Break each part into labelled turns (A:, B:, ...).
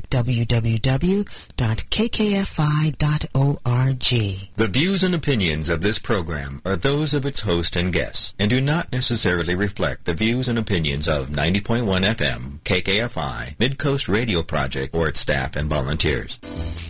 A: www.kkfi.org.
B: The views and opinions of this program are those of its host and guests and do not necessarily reflect the views and opinions of 90.1 FM, KKFI, Midcoast Radio Project, or its staff and volunteers.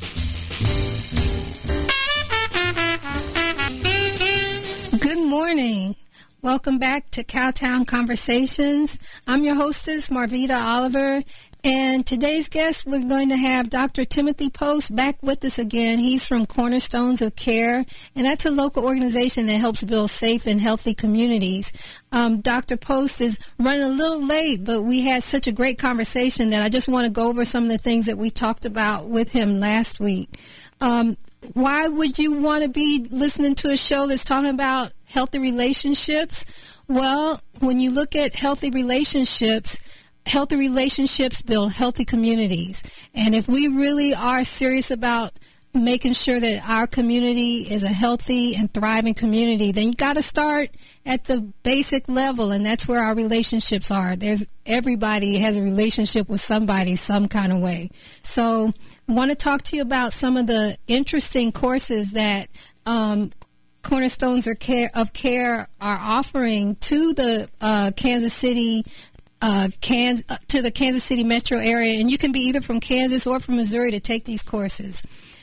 C: Good morning. Welcome back to Cowtown Conversations. I'm your hostess, Marvita Oliver, and today's guest, we're going to have Dr. Timothy Post back with us again. He's from Cornerstones of Care, and that's a local organization that helps build safe and healthy communities. Dr. Post is running a little late, but we had such a great conversation that I just want to go over some of the things that we talked about with him last week. Why would you want to be listening to a show that's talking about healthy relationships? Well, when you look at healthy relationships build healthy communities. And if we really are serious about making sure that our community is a healthy and thriving community, then you got to start at the basic level, and that's where our relationships are. Everybody has a relationship with somebody some kind of way. So I want to talk to you about some of the interesting courses that Cornerstones of Care are offering to the Kansas City metro area, and you can be either from Kansas or from Missouri to take these courses.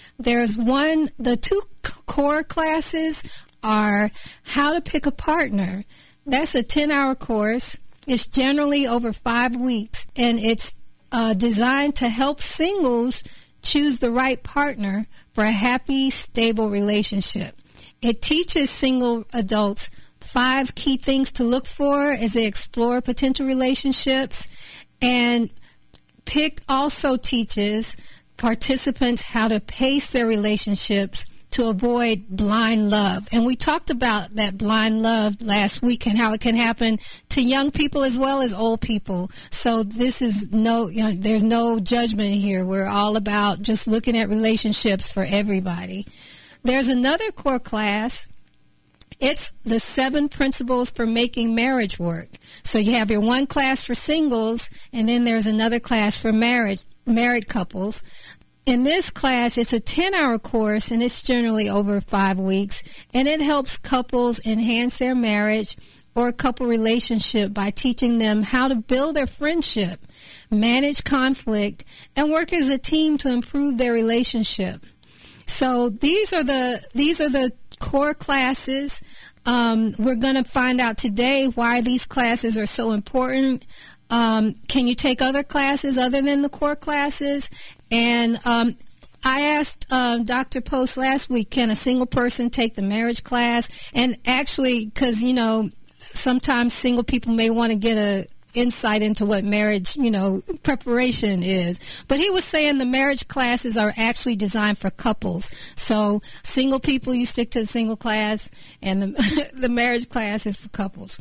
C: The two core classes are How to Pick a Partner. That's a 10-hour course. It's generally over 5 weeks, and it's designed to help singles choose the right partner for a happy, stable relationship. It teaches single adults 5 key things to look for as they explore potential relationships, and PIC also teaches participants how to pace their relationships to avoid blind love. And we talked about that blind love last week and how it can happen to young people as well as old people. So this is there's no judgment here. We're all about just looking at relationships for everybody. There's another core class. It's the 7 principles for making marriage work. So you have your one class for singles, and then there's another class for married couples. In this class, it's a 10-hour course, and it's generally over 5 weeks, and it helps couples enhance their marriage or couple relationship by teaching them how to build their friendship, manage conflict, and work as a team to improve their relationship. So these are the core classes. We're going to find out today why these classes are so important. Can you take other classes other than the core classes? And I asked Dr. Post last week, can a single person take the marriage class? And actually, because, sometimes single people may want to get a insight into what marriage, preparation is. But he was saying the marriage classes are actually designed for couples. So single people, you stick to the single class, and the marriage class is for couples.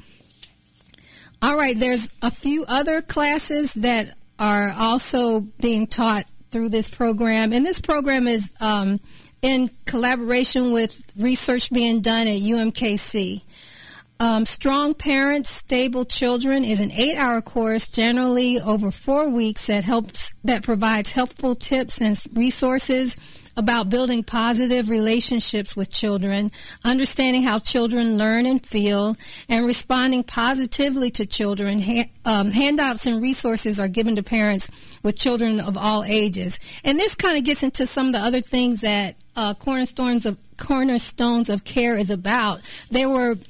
C: All right, there's a few other classes that are also being taught through this program. And this program is in collaboration with research being done at UMKC. Strong Parents, Stable Children is an 8-hour course, generally over 4 weeks, that provides helpful tips and resources about building positive relationships with children, understanding how children learn and feel, and responding positively to children. Handouts and resources are given to parents with children of all ages. And this kind of gets into some of the other things that Cornerstones of Care is about. They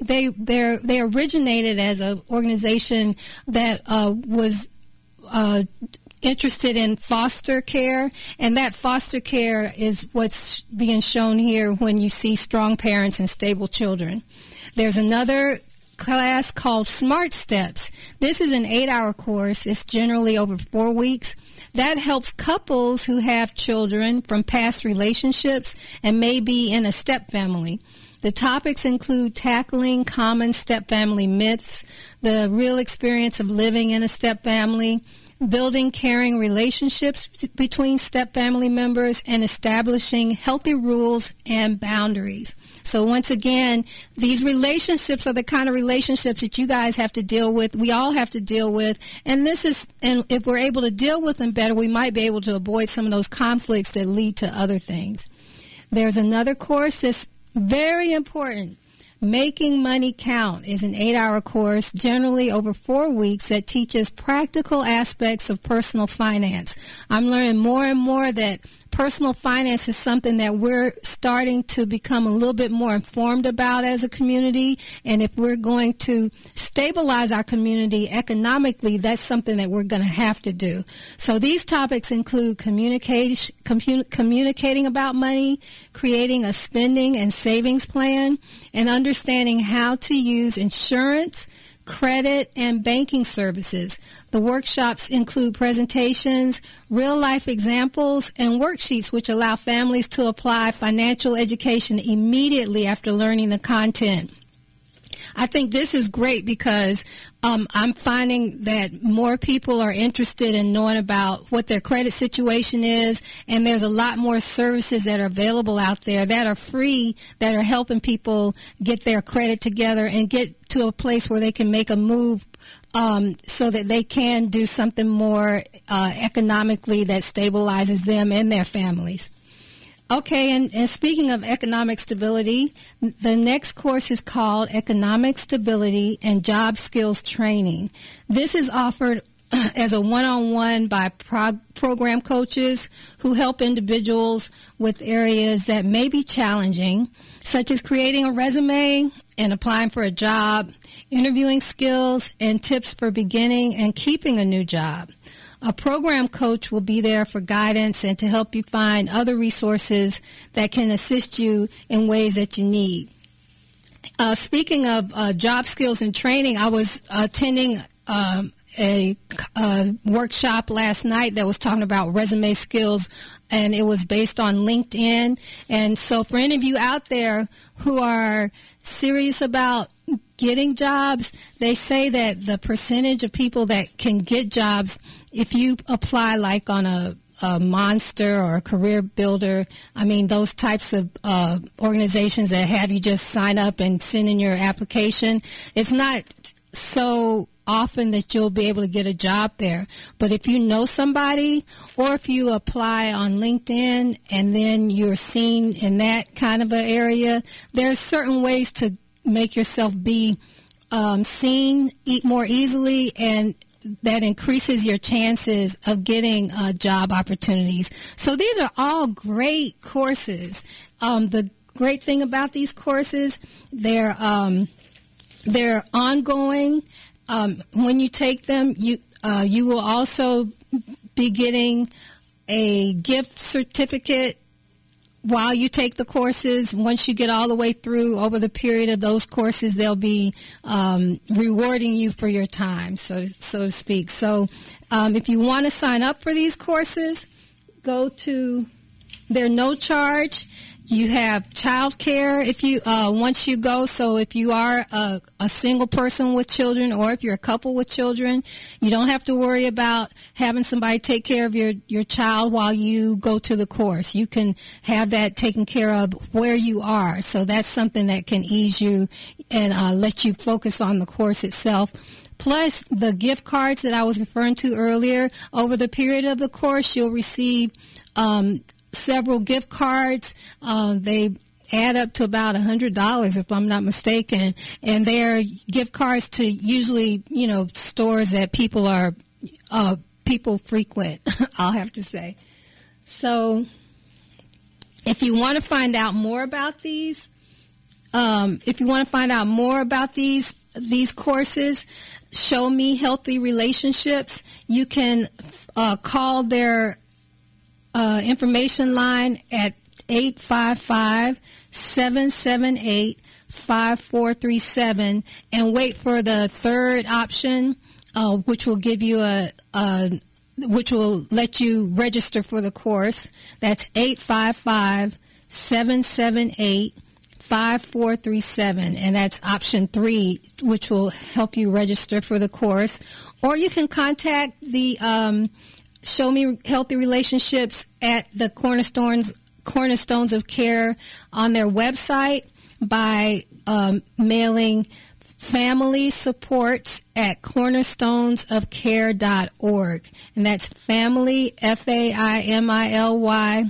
C: originated as an organization that was interested in foster care, and that foster care is what's being shown here when you see Strong Parents and Stable Children. There's another class called Smart Steps. This is an 8-hour course. It's generally over 4 weeks. That helps couples who have children from past relationships and may be in a step family. The topics include tackling common step family myths, the real experience of living in a step family, building caring relationships between step-family members, and establishing healthy rules and boundaries. So once again, these relationships are the kind of relationships that you guys have to deal with. We all have to deal with. And if we're able to deal with them better, we might be able to avoid some of those conflicts that lead to other things. There's another course that's very important. Making Money Count is an 8-hour course, generally over 4 weeks, that teaches practical aspects of personal finance. I'm learning more and more that personal finance is something that we're starting to become a little bit more informed about as a community. And if we're going to stabilize our community economically, that's something that we're going to have to do. So these topics include communicating about money, creating a spending and savings plan, and understanding how to use insurance, credit, and banking services. The workshops include presentations, real-life examples, and worksheets which allow families to apply financial education immediately after learning the content. I think this is great because I'm finding that more people are interested in knowing about what their credit situation is, and there's a lot more services that are available out there that are free, that are helping people get their credit together and get to a place where they can make a move so that they can do something more economically that stabilizes them and their families. Okay, and speaking of economic stability, the next course is called Economic Stability and Job Skills Training. This is offered as a one-on-one by program coaches who help individuals with areas that may be challenging, such as creating a resume and applying for a job, interviewing skills, and tips for beginning and keeping a new job. A program coach will be there for guidance and to help you find other resources that can assist you in ways that you need. Speaking of job skills and training, I was attending a workshop last night that was talking about resume skills, and it was based on LinkedIn. And so for any of you out there who are serious about getting jobs, they say that the percentage of people that can get jobs, if you apply like on a Monster or a Career Builder, I mean those types of organizations that have you just sign up and send in your application, it's not so often that you'll be able to get a job there. But if you know somebody, or if you apply on LinkedIn and then you're seen in that kind of an area, there's certain ways to make yourself be seen more easily, and that increases your chances of getting job opportunities. So these are all great courses. The great thing about these courses, they're ongoing. When you take them, you will also be getting a gift certificate while you take the courses. Once you get all the way through, over the period of those courses, they'll be rewarding you for your time, so to speak. So if you want to sign up for these courses, go to, they're no charge. You have child care if you once you go. So if you are a single person with children, or if you're a couple with children, you don't have to worry about having somebody take care of your child while you go to the course. You can have that taken care of where you are. So that's something that can ease you and let you focus on the course itself. Plus, the gift cards that I was referring to earlier, over the period of the course, you'll receive several gift cards. They add up to about $100, if I'm not mistaken, and they're gift cards to usually, stores that people frequent. I'll have to say. So, if you want to find out more about these, these courses, Show Me Healthy Relationships, you can call their information line at 855-778-5437 and wait for the third option, which will give you which will let you register for the course. That's 855-778-5437. 5437, and that's option 3, which will help you register for the course. Or you can contact the Show Me Healthy Relationships at the Cornerstones of Care on their website by mailing family supports at cornerstonesofcare.org. And that's family, FAIMILY,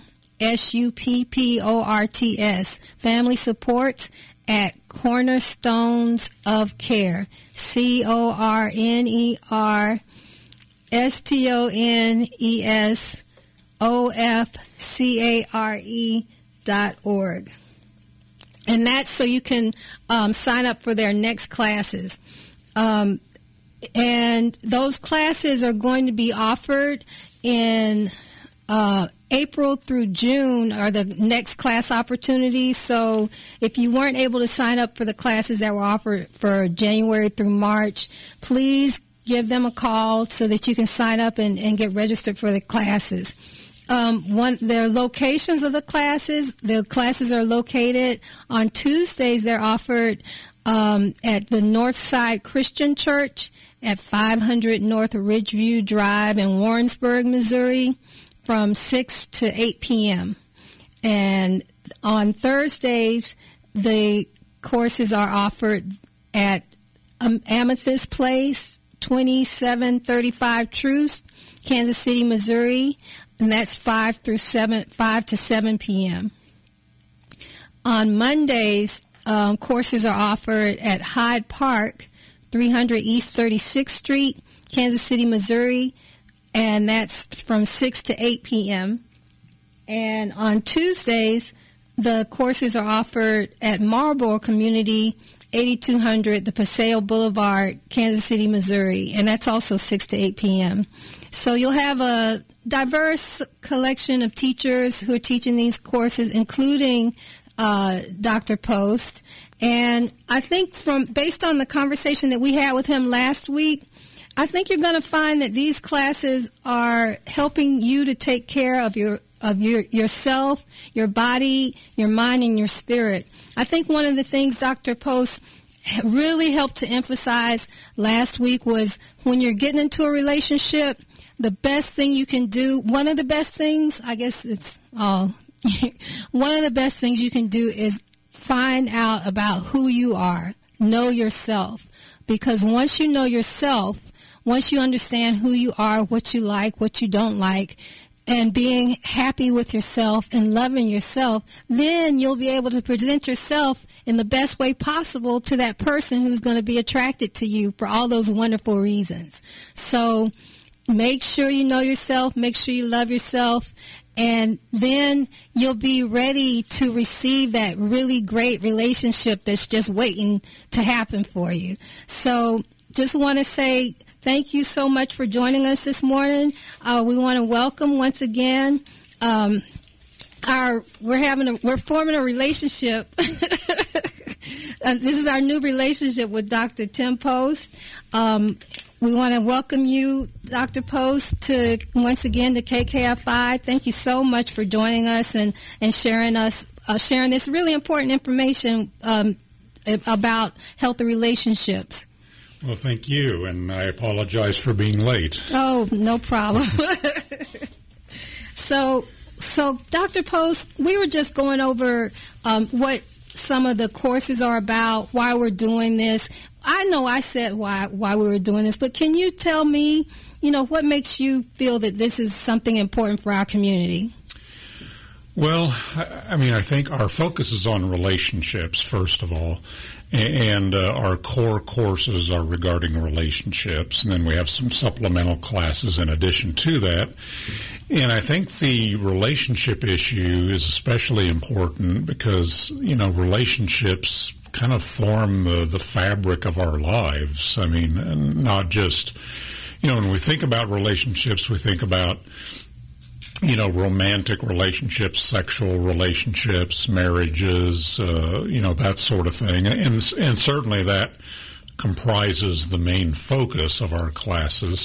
C: SUPPORTS, family supports at Cornerstones of Care, CORNERSTONESOFCARE.org. And that's so you can sign up for their next classes. And those classes are going to be offered in April through June are the next class opportunities. So if you weren't able to sign up for the classes that were offered for January through March, please give them a call so that you can sign up and get registered for the classes. Their locations of the classes are located on Tuesdays. They're offered at the Northside Christian Church at 500 North Ridgeview Drive in Warrensburg, Missouri, from 6 to 8 p.m. And on Thursdays, the courses are offered at Amethyst Place, 2735 Truce, Kansas City, Missouri, and that's 5 to 7 p.m. On Mondays, courses are offered at Hyde Park, 300 East 36th Street, Kansas City, Missouri, and that's from 6 to 8 p.m. And on Tuesdays, the courses are offered at Marlboro Community, 8200 the Paseo Boulevard, Kansas City, Missouri, and that's also 6 to 8 p.m. So you'll have a diverse collection of teachers who are teaching these courses, including Dr. Post. And I think based on the conversation that we had with him last week, I think you're going to find that these classes are helping you to take care of yourself, your body, your mind, and your spirit. I think one of the things Dr. Post really helped to emphasize last week was when you're getting into a relationship, the best thing you can do, one of the best things, I guess it's all, one of the best things you can do is find out about who you are, know yourself. Because once you know yourself, once you understand who you are, what you like, what you don't like, and being happy with yourself and loving yourself, then you'll be able to present yourself in the best way possible to that person who's going to be attracted to you for all those wonderful reasons. So make sure you know yourself, make sure you love yourself, and then you'll be ready to receive that really great relationship that's just waiting to happen for you. So just want to say thank you so much for joining us this morning. We want to welcome once again. We're forming a relationship. This is our new relationship with Dr. Tim Post. We want to welcome you, Dr. Post, once again to KKFI. Thank you so much for joining us and sharing this really important information about healthy relationships.
D: Well, thank you, and I apologize for being late.
C: Oh, no problem. So, Dr. Post, we were just going over what some of the courses are about, why we're doing this. I know I said why we were doing this, but can you tell me, what makes you feel that this is something important for our community?
D: Well, I think our focus is on relationships, first of all. And our core courses are regarding relationships, and then we have some supplemental classes in addition to that. And I think the relationship issue is especially important because, relationships kind of form the fabric of our lives. I mean, not just, when we think about relationships, we think about romantic relationships, sexual relationships, marriages, that sort of thing. And certainly that comprises the main focus of our classes.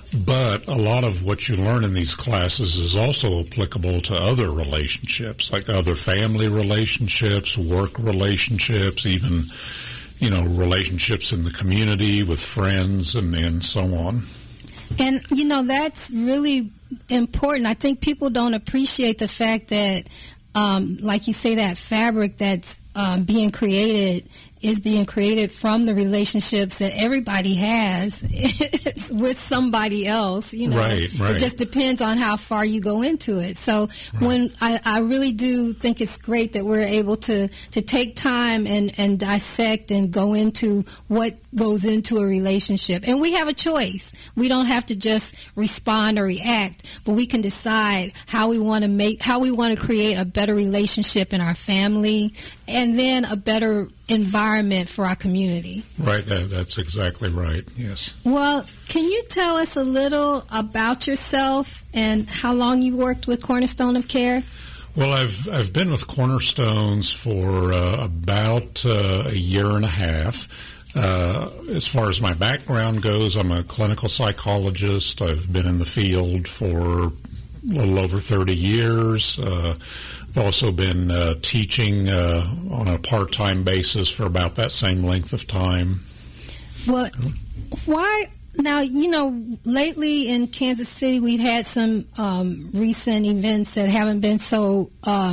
D: But a lot of what you learn in these classes is also applicable to other relationships, like other family relationships, work relationships, even, relationships in the community with friends and so on.
C: And, that's really important. I think people don't appreciate the fact that, like you say, that fabric that's being created is being created from the relationships that everybody has with somebody else.
D: Right.
C: It just depends on how far you go into it. So when I really do think it's great that we're able to take time and dissect and go into what goes into a relationship. And we have a choice. We don't have to just respond or react, but we can decide how we want to create a better relationship in our family and then a better environment for our community.
D: Right, that's exactly right, yes.
C: Well, can you tell us a little about yourself and how long you worked with Cornerstone of Care?
D: Well, I've been with Cornerstones for about a year and a half. As far as my background goes, I'm a clinical psychologist. I've been in the field for a little over 30 years. I've also been teaching on a part-time basis for about that same length of time. Well,
C: why? Now, lately in Kansas City, we've had some recent events that haven't been so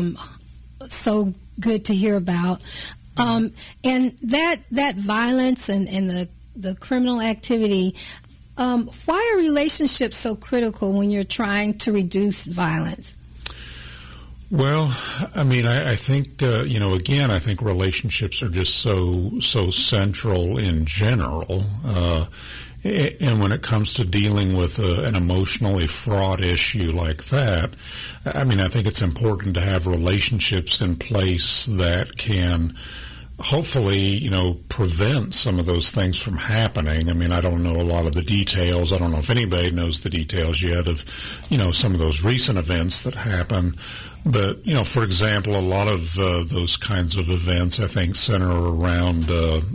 C: good to hear about. And that violence and the criminal activity, why are relationships so critical when you're trying to reduce violence?
D: Well, I think, again, I think relationships are just so central in general. And when it comes to dealing with an emotionally fraught issue like that, I think it's important to have relationships in place that can hopefully, prevent some of those things from happening. I don't know a lot of the details. I don't know if anybody knows the details yet of, some of those recent events that happen. But, for example, a lot of those kinds of events, I think, center around,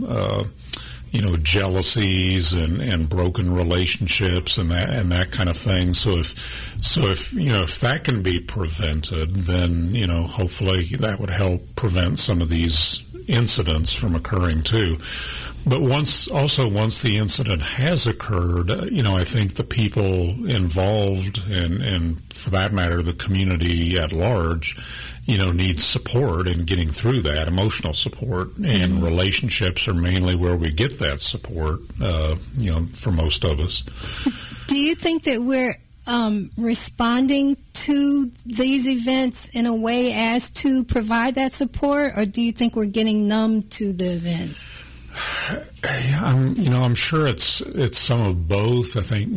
D: jealousies and broken relationships and that kind of thing. So if that can be prevented, then, hopefully that would help prevent some of these incidents from occurring too. But once the incident has occurred, I think the people involved and for that matter, the community at large, needs support in getting through that, emotional support. And relationships are mainly where we get that support, for most of us.
C: Do you think that we're responding to these events in a way as to provide that support, or do you think we're getting numb to the events?
D: I'm sure it's some of both. I think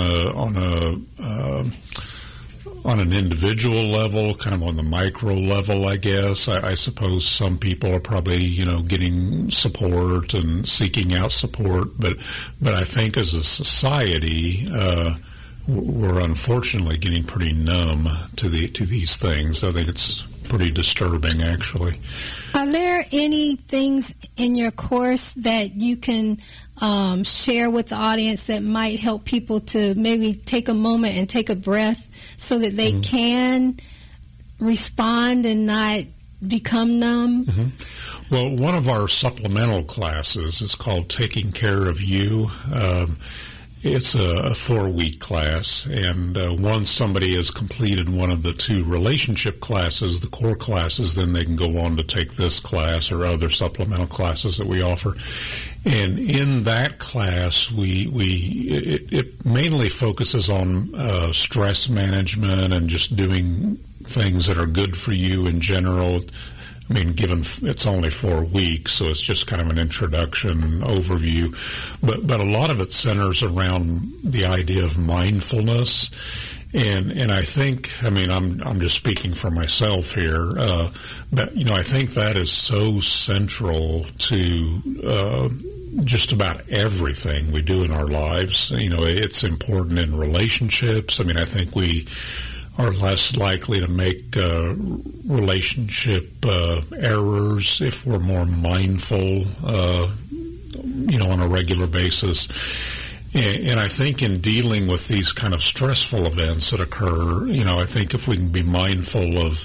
D: on an individual level, kind of on the micro level, I guess. I suppose some people are probably getting support and seeking out support, but I think as a society, we're unfortunately getting pretty numb to these things. I think it's pretty disturbing, actually.
C: Are there any things in your course that you can share with the audience that might help people to maybe take a moment and take a breath so that they can respond and not become numb?
D: Well, one of our supplemental classes is called Taking Care of You. It's a 4-week class, and once somebody has completed one of the 2 relationship classes, the core classes, then they can go on to take this class or other supplemental classes that we offer. And in that class, it mainly focuses on stress management and just doing things that are good for you in general. Given it's only 4 weeks, so it's just kind of an introduction overview. But a lot of it centers around the idea of mindfulness. And I think, I'm just speaking for myself here, but, I think that is so central to just about everything we do in our lives. It's important in relationships. I think we are less likely to make relationship errors if we're more mindful, on a regular basis. And I think in dealing with these kind of stressful events that occur, I think if we can be mindful of,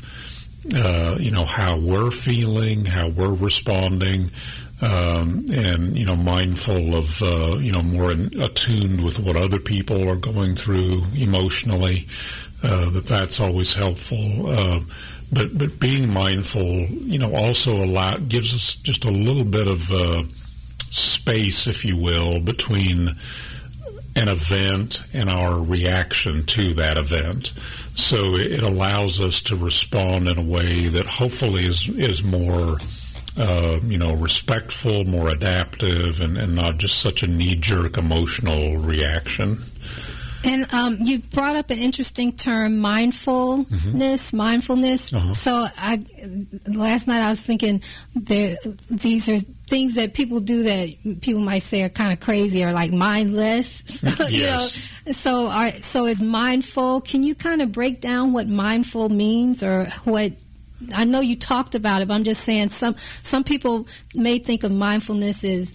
D: how we're feeling, how we're responding, and, mindful of, more attuned with what other people are going through emotionally, that's always helpful. But being mindful, also gives us just a little bit of space, if you will, between an event and our reaction to that event. So it allows us to respond in a way that hopefully is more, respectful, more adaptive, and not just such a knee-jerk emotional reaction.
C: And you brought up an interesting term, mindfulness. Uh-huh. So last night I was thinking these are things that people do that people might say are kind of crazy or like mindless.
D: Yes.
C: So is mindful, can you kind of break down what mindful means, or what? I know you talked about it, but I'm just saying some people may think of mindfulness as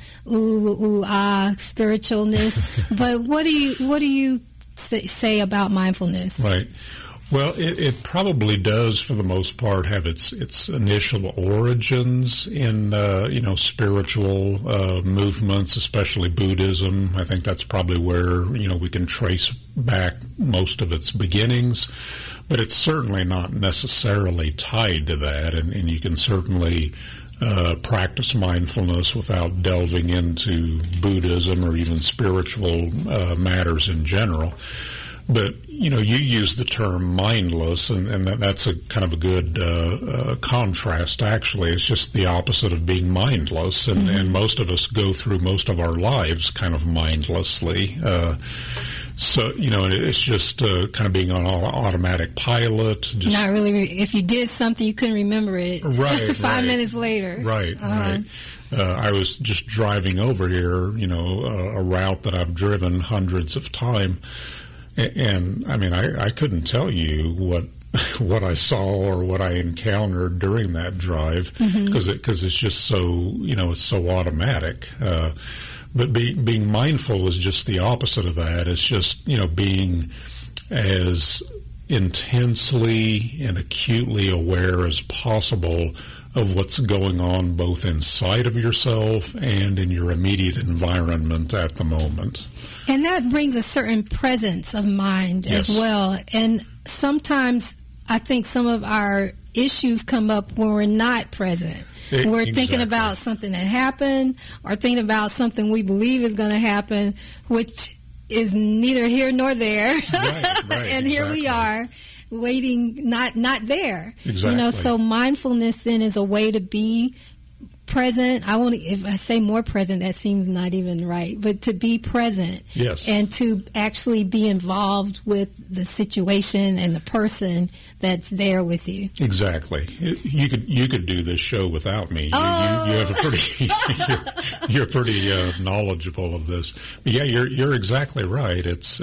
C: spiritualness. But what do you say about mindfulness?
D: Right. Well, it probably does, for the most part, have its initial origins in spiritual movements, especially Buddhism. I think that's probably where we can trace back most of its beginnings. But it's certainly not necessarily tied to that, and you can certainly practice mindfulness without delving into Buddhism or even spiritual matters in general. But, you use the term mindless, and that's a kind of a good contrast, actually. It's just the opposite of being mindless, and most of us go through most of our lives kind of mindlessly. So, it's just kind of being on automatic pilot. Just
C: not really. If you did something, you couldn't remember it.
D: Right.
C: 5 minutes later.
D: Right, right. I was just driving over here, a route that I've driven hundreds of times. And, I mean, I couldn't tell you what I saw or what I encountered during that drive, because it's just so, it's so automatic. But being mindful is just the opposite of that. It's just, being as intensely and acutely aware as possible of what's going on both inside of yourself and in your immediate environment at the moment.
C: And that brings a certain presence of mind as well. And sometimes I think some of our issues come up when we're not present. We're thinking about something that happened, or thinking about something we believe is going to happen, which is neither here nor there.
D: Right,
C: and here we are, waiting, not there.
D: Exactly.
C: So mindfulness then is a way to be present. If I say more present, that seems not even right, but to be present.
D: Yes.
C: And to actually be involved with the situation and the person that's there with you.
D: Exactly. You could do this show without me. You have a pretty you're pretty knowledgeable of this. But yeah, you're exactly right. It's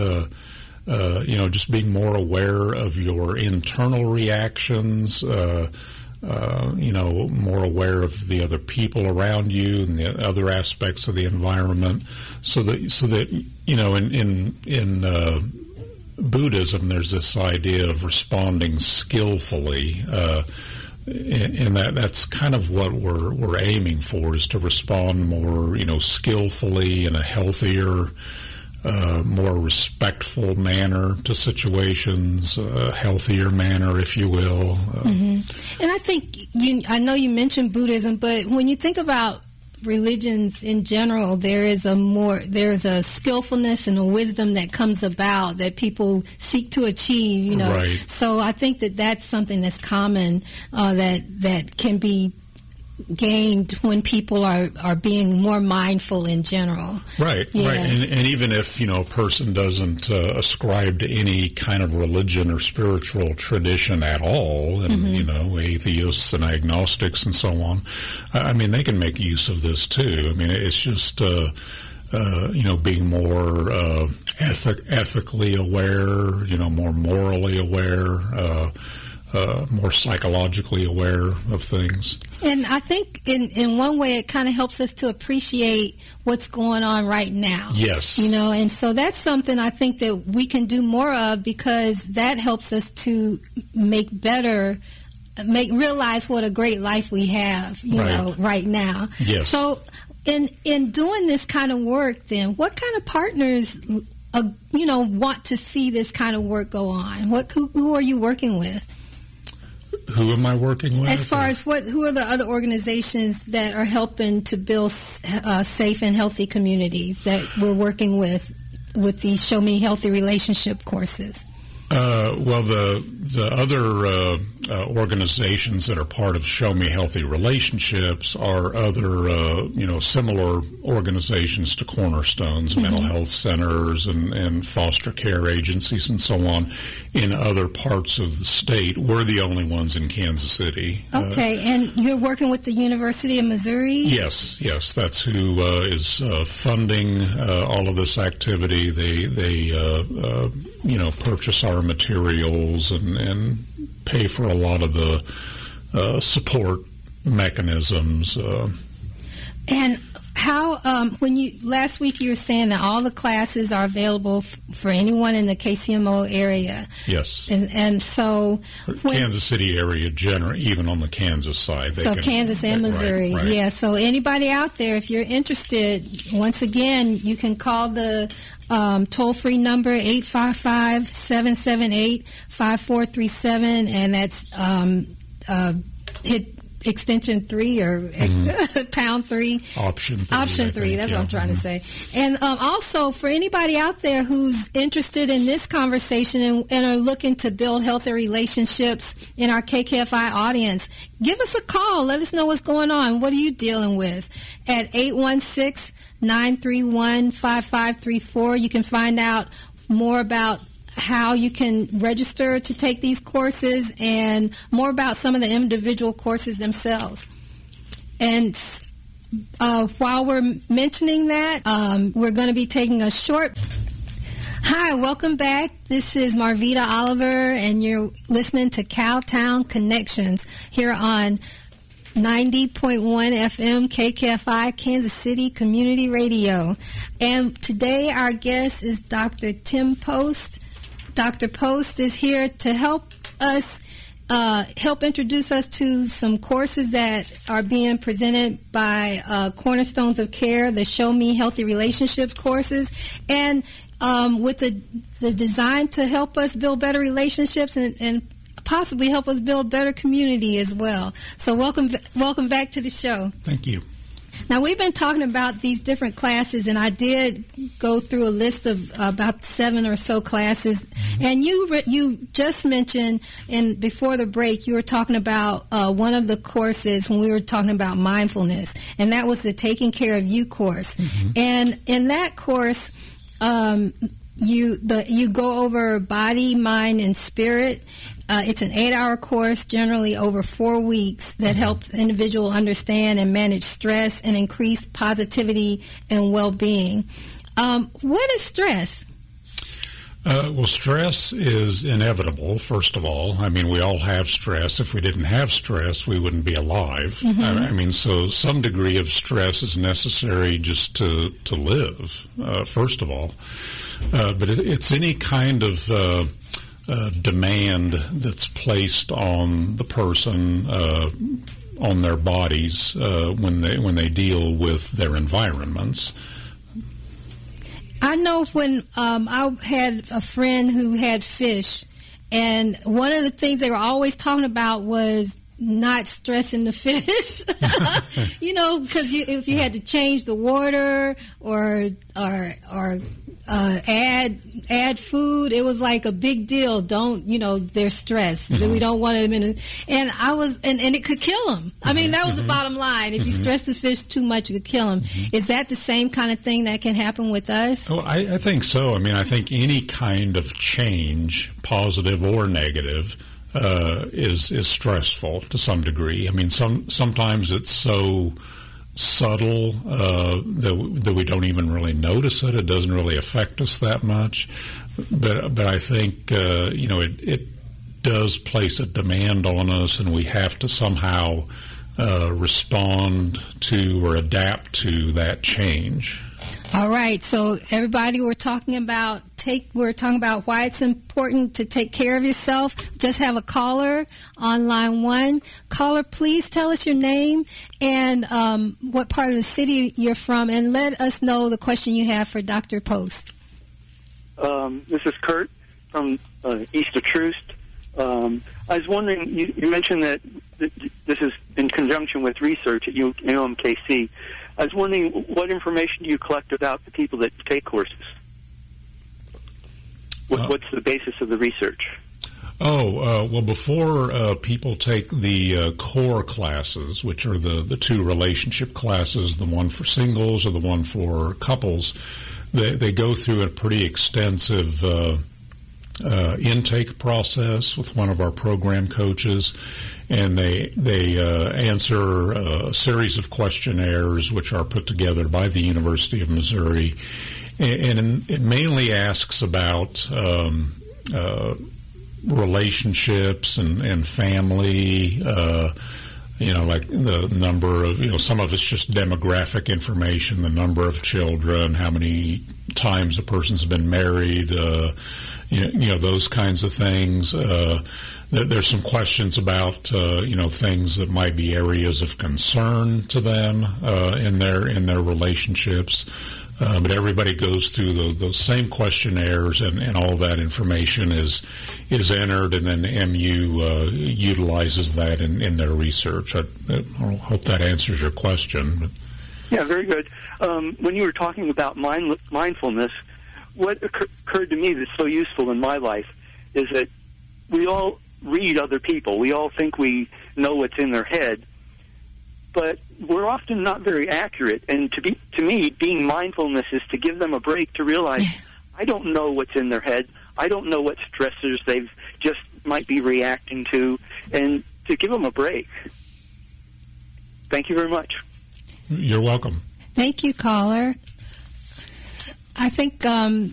D: just being more aware of your internal reactions. More aware of the other people around you and the other aspects of the environment, so that in Buddhism there's this idea of responding skillfully, and that's kind of what we're aiming for, is to respond more skillfully in a healthier, more respectful manner to situations, a healthier manner, if you will.
C: And I think I know you mentioned Buddhism, but when you think about religions in general, there's a skillfulness and a wisdom that comes about that people seek to achieve.
D: Right.
C: So I think that's something that's common, that can be gained when people are being more mindful in general.
D: Right. And even if, a person doesn't ascribe to any kind of religion or spiritual tradition at all, and, atheists and agnostics and so on, I mean, they can make use of this too. I mean, it's just, being more ethically aware, more morally aware, more psychologically aware of things.
C: And I think in one way it kind of helps us to appreciate what's going on right now.
D: Yes.
C: And so that's something I think that we can do more of, because that helps us to realize what a great life we have, right now.
D: Yes.
C: So in doing this kind of work, then, what kind of partners, want to see this kind of work go on? Who are you working with?
D: Who am I working with?
C: As far as who are the other organizations that are helping to build safe and healthy communities that we're working with these Show Me Healthy Relationship courses?
D: Well, the other organizations that are part of Show Me Healthy Relationships are other, similar organizations to Cornerstones, mental health centers and foster care agencies and so on in other parts of the state. We're the only ones in Kansas City.
C: Okay, and you're working with the University of Missouri?
D: Yes, that's who is funding all of this activity. They purchase our materials and pay for a lot of the support mechanisms.
C: And how, last week you were saying that all the classes are available for anyone in the KCMO area.
D: Yes.
C: And so...
D: Kansas City area, even on the Kansas side.
C: Kansas and Missouri.
D: Right.
C: Yeah, so anybody out there, if you're interested, once again, you can call the toll-free number 855-778-5437, and that's hit extension 3 or pound 3.
D: Option 3.
C: That's what I'm trying to say. And also, for anybody out there who's interested in this conversation and are looking to build healthy relationships in our KKFI audience, give us a call. Let us know what's going on. What are you dealing with? At 816-931-5534. You can find out more about how you can register to take these courses and more about some of the individual courses themselves. And while we're mentioning that, we're going to be taking a short... Hi, welcome back. This is Marvita Oliver, and you're listening to Cowtown Connections here on 90.1 FM KKFI Kansas City Community Radio. And today our guest is Dr. Tim Post. Dr. Post is here to help us, introduce us to some courses that are being presented by Cornerstones of Care, the Show Me Healthy Relationships courses, and with the design to help us build better relationships and possibly help us build better community as well. So welcome back to the show.
D: Thank you.
C: Now, we've been talking about these different classes, and I did go through a list of about 7 or so classes. And you just mentioned, before the break, you were talking about one of the courses when we were talking about mindfulness, and that was the Taking Care of You course. And in that course, you go over body, mind, and spirit. It's an 8-hour course, generally over 4 weeks, that helps the individual understand and manage stress and increase positivity and well-being. What is stress?
D: Well, stress is inevitable, first of all. I mean, we all have stress. If we didn't have stress, we wouldn't be alive. I mean, so some degree of stress is necessary just to live, first of all. But it's any kind of demand that's placed on the person, on their bodies, when they deal with their environments.
C: I know when I had a friend who had fish, and one of the things they were always talking about was not stressing the fish. Because if you had to change the water or add food, it was like a big deal. They're stressed. We don't want them in and it could kill them. I mean, that was the bottom line. If you stress the fish too much, it could kill them. Is that the same kind of thing that can happen with us?
D: Oh, I think so. I mean, I think any kind of change, positive or negative, is stressful to some degree. I mean, sometimes it's so subtle that we don't even really notice it. It doesn't really affect us that much. But I think it does place a demand on us, and we have to somehow respond to or adapt to that change.
C: All right. So everybody, we're talking about why it's important to take care of yourself. Just have a caller on line 1. Caller, please tell us your name and what part of the city you're from, and let us know the question you have for Dr. Post.
E: This is Kurt from East of Troost. I was wondering, you mentioned that this is in conjunction with research at UMKC. I was wondering, what information do you collect about the people that take courses? What's the basis of the research?
D: Well, before people take the core classes, which are the 2 relationship classes, the one for singles or the one for couples, they go through a pretty extensive intake process with one of our program coaches, and they answer a series of questionnaires which are put together by the University of Missouri, and it mainly asks about relationships and family, like the number of, some of it's just demographic information, the number of children, how many times a person's been married, those kinds of things. There's some questions about, things that might be areas of concern to them in their relationships. But everybody goes through those same questionnaires, and all that information is entered, and then the MU utilizes that in their research. I hope that answers your question.
E: Yeah, very good. When you were talking about mindfulness, what occurred to me that's so useful in my life is that we all read other people. We all think we know what's in their head, but we're often not very accurate. And to me, being mindfulness is to give them a break to realize I don't know what's in their head. I don't know what stressors they've just might be reacting to, and to give them a break. Thank you very much.
D: You're welcome.
C: Thank you, caller. I think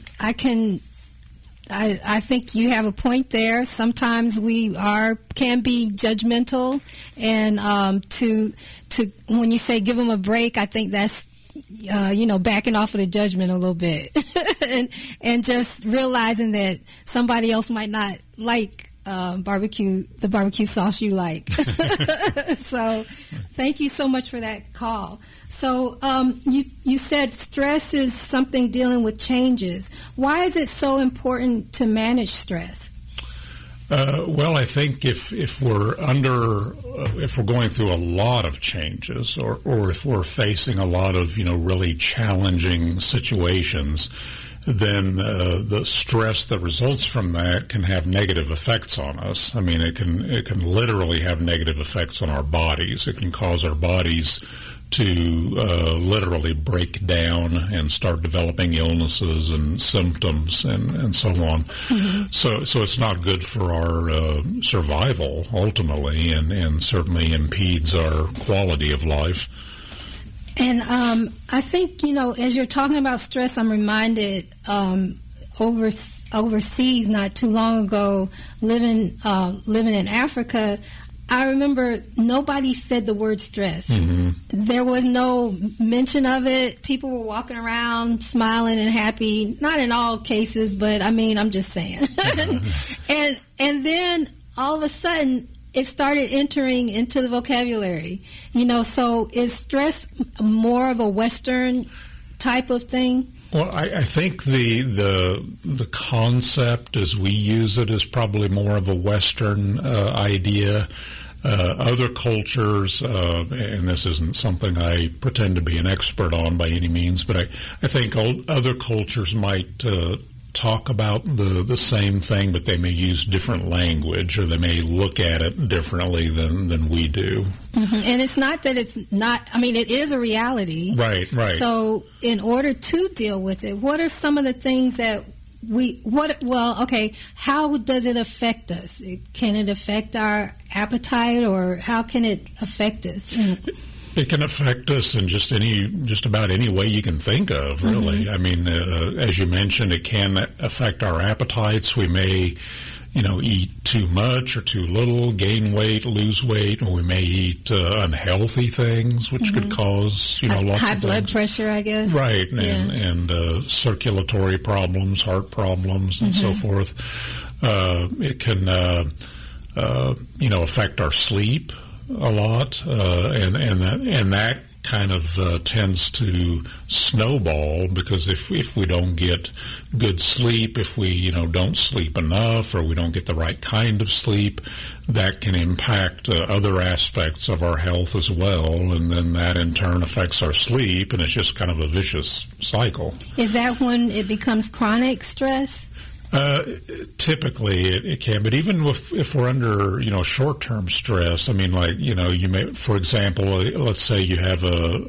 C: I think you have a point there. Sometimes we can be judgmental, and to when you say give them a break, I think that's backing off of the judgment a little bit, and just realizing that somebody else might not like the barbecue sauce you like. So, thank you so much for that call. So, you said stress is something dealing with changes. Why is it so important to manage stress?
D: Well, I think if we're going through a lot of changes, or if we're facing a lot of really challenging situations, then the stress that results from that can have negative effects on us. I mean, it can literally have negative effects on our bodies. It can cause our bodies to literally break down and start developing illnesses and symptoms and so on. Mm-hmm. So it's not good for our survival ultimately, and certainly impedes our quality of life.
C: And I think, as you're talking about stress, I'm reminded overseas not too long ago, living in Africa, I remember nobody said the word stress. Mm-hmm. There was no mention of it. People were walking around smiling and happy. Not in all cases, but I'm just saying. and then all of a sudden, it started entering into the vocabulary. So is stress more of a Western type of thing?
D: Well, I think the concept as we use it is probably more of a Western idea. Other cultures, and this isn't something I pretend to be an expert on by any means, but I think other cultures might talk about the same thing, but they may use different language, or they may look at it differently than we do.
C: Mm-hmm. And it's not that it's not, it is a reality.
D: Right.
C: So in order to deal with it, what are some of the things that how does it affect us? Can it affect our appetite, or how can it affect us?
D: It can affect us in just about any way you can think of, really. Mm-hmm. As you mentioned, it can affect our appetites. We may eat too much or too little, gain weight, lose weight, or we may eat unhealthy things, which could cause, lots
C: high
D: of
C: blood
D: things.
C: pressure, I guess.
D: Right, and circulatory problems, heart problems, and so forth. It can, affect our sleep a lot, and that kind of tends to snowball, because if we don't get good sleep, if we don't sleep enough, or we don't get the right kind of sleep, that can impact other aspects of our health as well, and then that in turn affects our sleep, and it's just kind of a vicious cycle.
C: Is that when it becomes chronic stress?
D: Typically it can, but even if we're under short-term stress, I mean, like you may, for example, let's say you have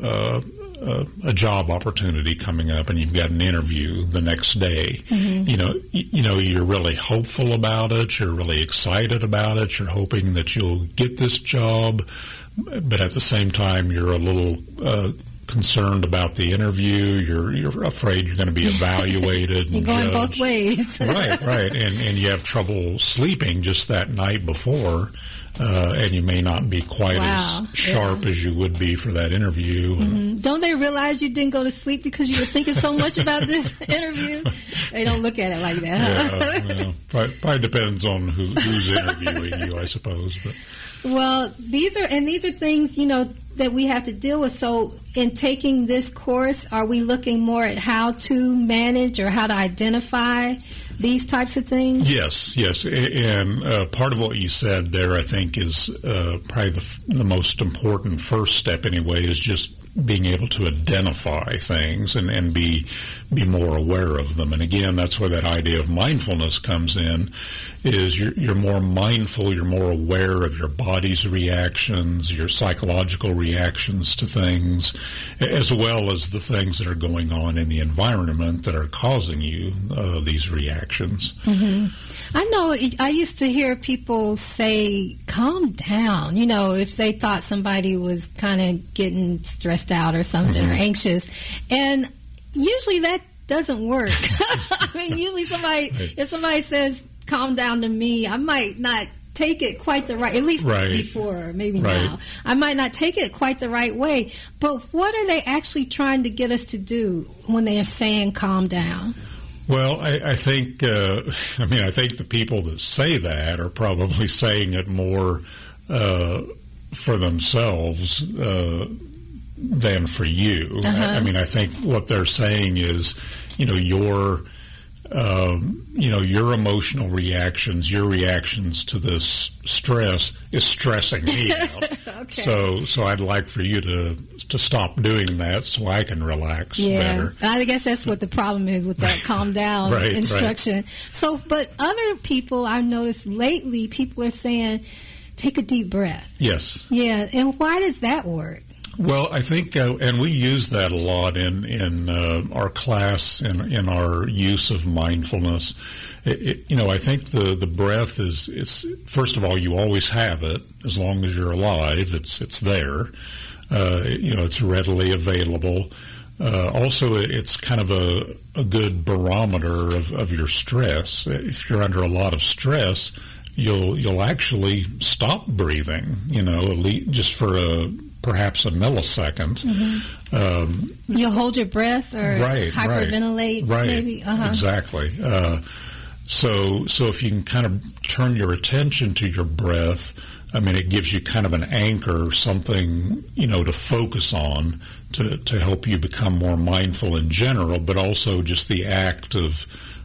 D: a job opportunity coming up and you've got an interview the next day. You're really hopeful about it, you're really excited about it, you're hoping that you'll get this job, but at the same time you're a little concerned about the interview. You're afraid you're going to be evaluated.
C: You're going both ways.
D: right, and you have trouble sleeping just that night before, and you may not be quite as sharp as you would be for that interview.
C: Don't they realize you didn't go to sleep because you were thinking so much about this interview? They don't look at it like that.
D: Probably depends on who's interviewing you, I suppose. But
C: well, these are things that we have to deal with. So in taking this course, are we looking more at how to manage or how to identify these types of things?
D: Yes. And part of what you said there, I think, is probably the most important first step anyway, is just being able to identify things and be more aware of them. And again, that's where that idea of mindfulness comes in, is you're more mindful, you're more aware of your body's reactions, your psychological reactions to things, as well as the things that are going on in the environment that are causing you these reactions.
C: I know I used to hear people say, calm down, if they thought somebody was kind of getting stressed out or something or anxious. And usually that doesn't work. I mean, usually if somebody says, calm down to me, I might not take it quite the right, at least before, maybe now. I might not take it quite the right way. But what are they actually trying to get us to do when they are saying calm down?
D: Well, I think the people that say that are probably saying it more for themselves than for you. I mean, I think what they're saying is, your emotional reactions, your reactions to this stress is stressing me out. Okay. So I'd like for you to stop doing that so I can relax better.
C: I guess that's what the problem is with that calm down instruction. Right. So, but other people, I've noticed lately, people are saying, take a deep breath.
D: Yes.
C: Yeah, and why does that work?
D: Well, I think, and we use that a lot in our class and in our use of mindfulness. I think the breath is first of all, you always have it as long as you're alive. It's there. It's readily available. Also, it's kind of a good barometer of your stress. If you're under a lot of stress, you'll actually stop breathing. Just for perhaps a millisecond.
C: You'll hold your breath or hyperventilate, maybe.
D: Exactly. So if you can kind of turn your attention to your breath, I mean, it gives you kind of an anchor, something to focus on to help you become more mindful in general, but also just the act of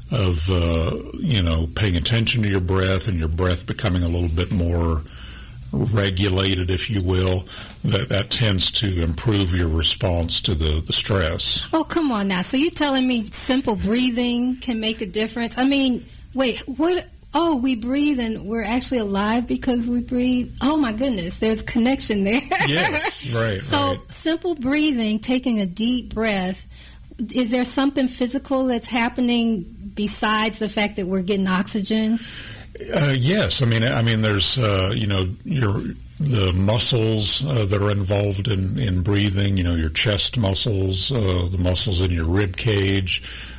D: paying attention to your breath and your breath becoming a little bit more regulated, if you will, that tends to improve your response to the stress.
C: Oh, come on now. So you're telling me simple breathing can make a difference? I mean, wait, what? Oh, we breathe and we're actually alive because we breathe. Oh, my goodness. There's a connection there.
D: Yes, right.
C: So simple breathing, taking a deep breath, is there something physical that's happening besides the fact that we're getting oxygen?
D: Yes, I mean, there's the muscles that are involved in breathing. Your chest muscles, the muscles in your rib cage.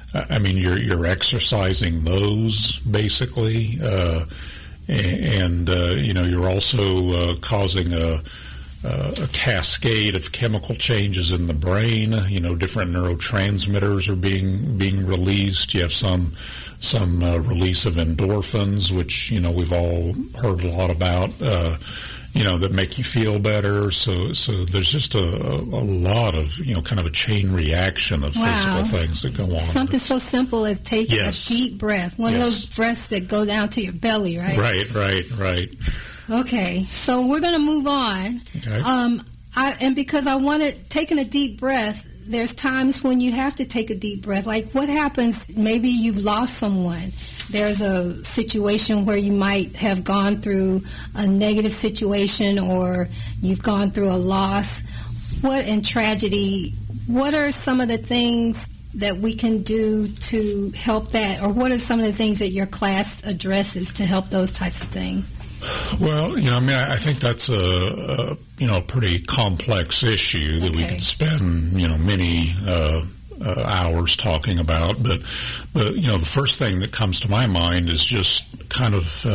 D: I mean, you're exercising those basically, and you're also causing a cascade of chemical changes in the brain. Different neurotransmitters are being released. You have some release of endorphins, which we've all heard a lot about. That make you feel better. So there's just a lot of, kind of a chain reaction of physical things that go on.
C: Something so simple as taking a deep breath. One of those breaths that go down to your belly, right?
D: Right.
C: Okay, so we're going to move on.
D: Okay.
C: And because I wanted, taking a deep breath, there's times when you have to take a deep breath. Like what happens, maybe you've lost someone. There's a situation where you might have gone through a negative situation or you've gone through a loss. And tragedy, what are some of the things that we can do to help that? Or what are some of the things that your class addresses to help those types of things?
D: Well, I think that's a pretty complex issue that we could spend, many hours talking about. But the first thing that comes to my mind is just kind of,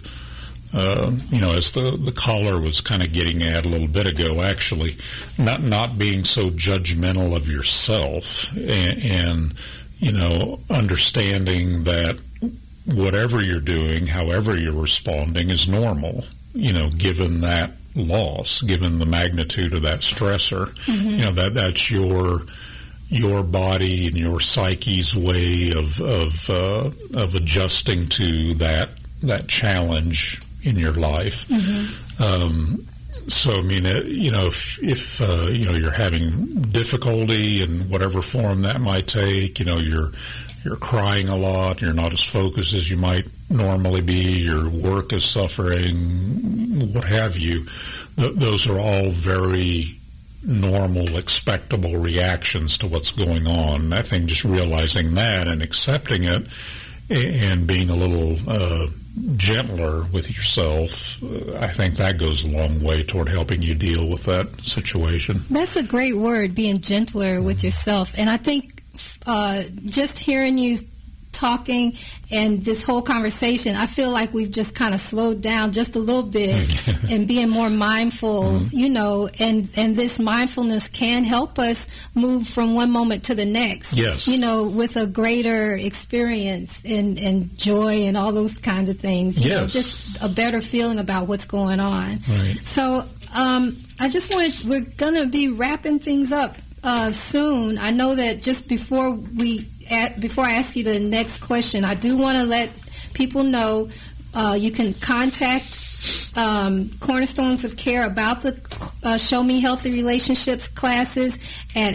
D: as the caller was kind of getting at a little bit ago, actually, not being so judgmental of yourself and understanding that whatever you're doing, however you're responding, is normal, given that loss, given the magnitude of that stressor. Mm-hmm. That's your body and your psyche's way of adjusting to that challenge in your life. Mm-hmm. So, if you're having difficulty in whatever form that might take, you're crying a lot, you're not as focused as you might normally be, your work is suffering, what have you, those are all very normal, expectable reactions to what's going on. I think just realizing that and accepting it and being a little gentler with yourself, I think that goes a long way toward helping you deal with that situation.
C: That's a great word, being gentler with yourself. And I think just hearing you talking and this whole conversation, I feel like we've just kind of slowed down just a little bit and being more mindful, and this mindfulness can help us move from one moment to the next, with a greater experience and joy and all those kinds of things, just a better feeling about what's going on.
D: Right.
C: So we're going to be wrapping things up soon. I know that just before I ask you the next question, I do want to let people know you can contact Cornerstones of Care about the Show Me Healthy Relationships classes at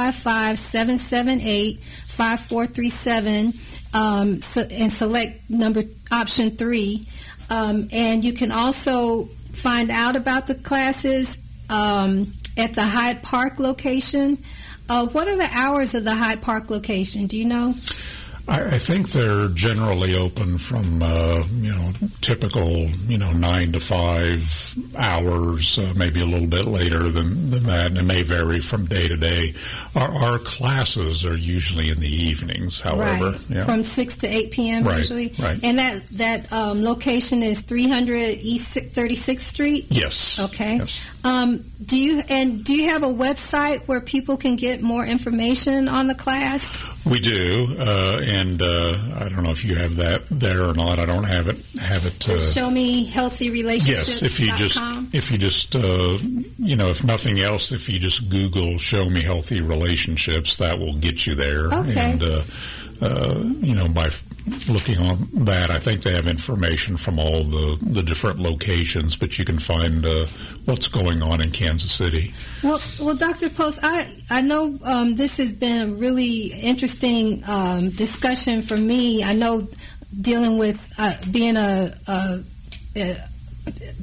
C: 855-778-5437 and select option 3. And you can also find out about the classes at the Hyde Park location. What are the hours of the Hyde Park location? Do you know?
D: I think they're generally open from, typical, 9 to 5 hours, maybe a little bit later than that, and it may vary from day to day. Our classes are usually in the evenings, however.
C: Right, from 6 to 8 p.m. usually.
D: Right.
C: And that location is 300 East 36th Street?
D: Yes.
C: Okay.
D: Yes.
C: Do you have a website where people can get more information on the class?
D: We do, and I don't know if you have that there or not. I don't have it.
C: Show Me Healthy Relationships.
D: Yes, if you just if nothing else, if you just Google "Show Me Healthy Relationships," that will get you there.
C: Okay.
D: And by looking on that, I think they have information from all the different locations, but you can find what's going on in Kansas City.
C: Well, Dr. Post, I know this has been a really interesting discussion for me. I know dealing with being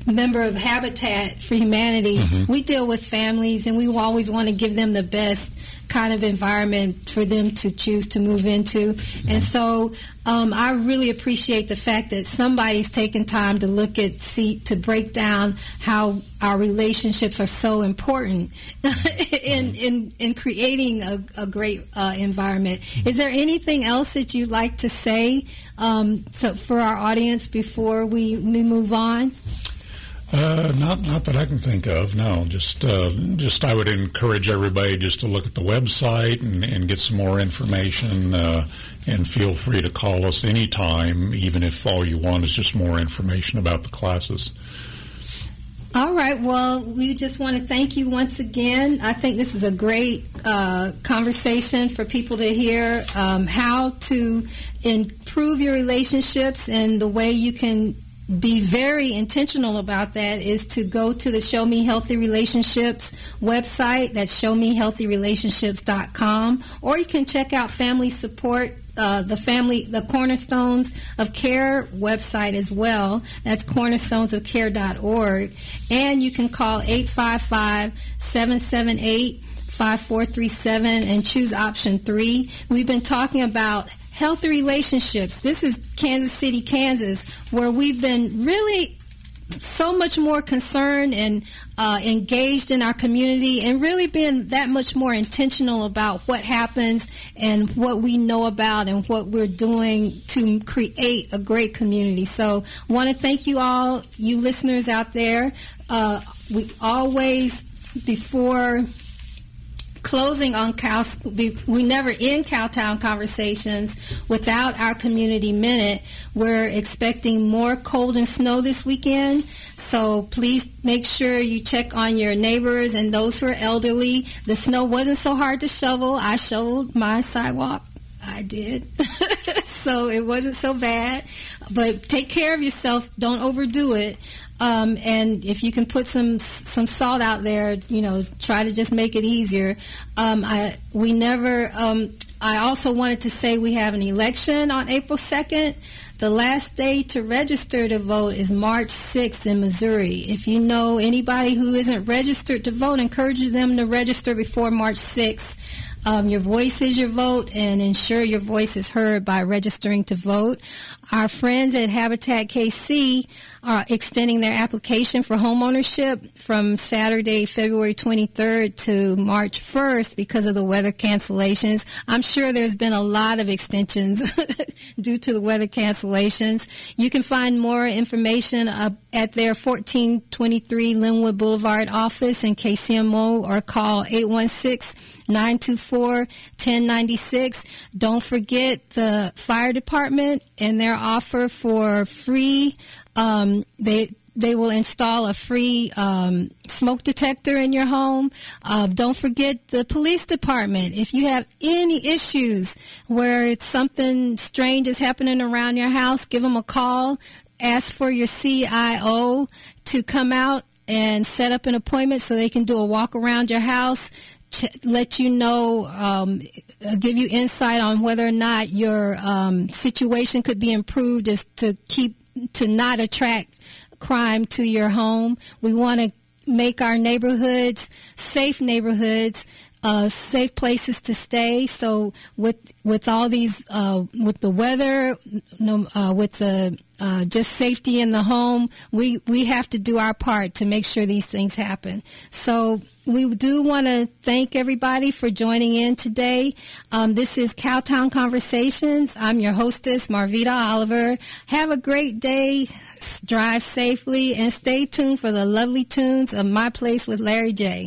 C: member of Habitat for Humanity, we deal with families, and we always want to give them the best kind of environment for them to choose to move into. And so I really appreciate the fact that somebody's taken time to look at, to break down how our relationships are so important in creating a great environment. Is there anything else that you'd like to say so for our audience before we move on?
D: Not that I can think of. No, just I would encourage everybody just to look at the website and get some more information. And feel free to call us anytime, even if all you want is just more information about the classes.
C: All right. Well, we just want to thank you once again. I think this is a great conversation for people to hear how to improve your relationships, and the way you can be very intentional about that is to go to the Show Me Healthy Relationships website. That's showmehealthyrelationships.com. Or you can check out Family Support, the Cornerstones of Care website as well. That's cornerstonesofcare.org. And you can call 855-778-5437 and choose option 3. We've been talking about healthy relationships. This is Kansas City, Kansas, where we've been really so much more concerned and engaged in our community, and really been that much more intentional about what happens and what we know about and what we're doing to create a great community. So I want to thank you all, you listeners out there. We always, before closing on we never end Cowtown Conversations without our Community Minute. We're expecting more cold and snow this weekend, so please make sure you check on your neighbors and those who are elderly. The snow wasn't so hard to shovel. I shoveled my sidewalk. I did. So it wasn't so bad. But take care of yourself. Don't overdo it. And if you can put some salt out there, try to just make it easier. I also wanted to say we have an election on April 2nd. The last day to register to vote is March 6th in Missouri. If you know anybody who isn't registered to vote, encourage them to register before March 6th. Your voice is your vote, and ensure your voice is heard by registering to vote. Our friends at Habitat KC are extending their application for homeownership from Saturday, February 23rd to March 1st because of the weather cancellations. I'm sure there's been a lot of extensions due to the weather cancellations. You can find more information at their 1423 Linwood Boulevard office in KCMO, or call 816-924-1096. Don't forget the fire department and their offer for free. They will install a free smoke detector in your home. Don't forget the police department. If you have any issues where something strange is happening around your house, give them a call. Ask for your CIO to come out and set up an appointment so they can do a walk around your house, let you know, give you insight on whether or not your situation could be improved, is to not attract crime to your home. We want to make our neighborhoods safe places to stay. So with all these, with the weather, with the just safety in the home, we have to do our part to make sure these things happen. So we do want to thank everybody for joining in today. This is Cowtown Conversations. I'm your hostess, Marvita Oliver. Have a great day. Drive safely, and stay tuned for the lovely tunes of My Place with Larry J.